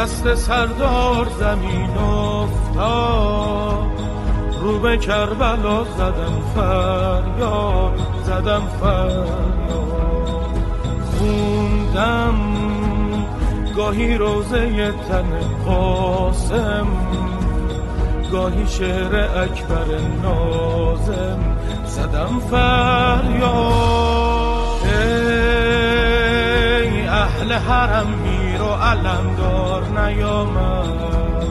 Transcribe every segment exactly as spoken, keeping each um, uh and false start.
دست سردار زمین افتاد، رو به کربلا زدم فریاد، زدم فریاد. خوندم گاهی روزه تن قاسم، گاهی شعر اکبر ناظم، زدم فریاد. ای اهل حرم میر و علمدار نیامد،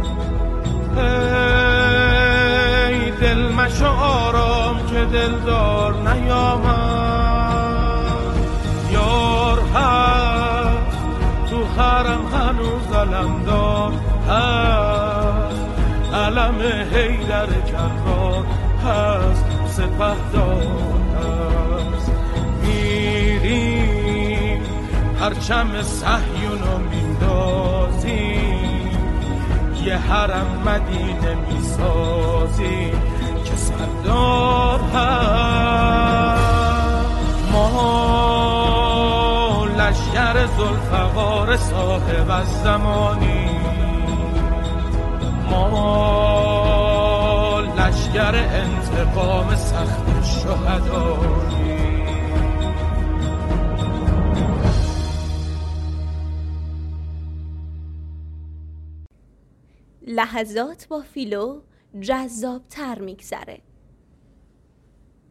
ای دل مشو آرام که دلدار نیامد. یار هست تو حرم هنوز علمدار هست، علم حیدر کرار هست، سپهدار هست. میریم پرچم صهیونو میندازیم، یه حرم مدینه میسازیم که سردار هست. ما لشکر ذوالفقار صاحب از زمانی، ما لشکر انتقام سخت شهدایی. لحظات با فیلو جذاب تر میگذره.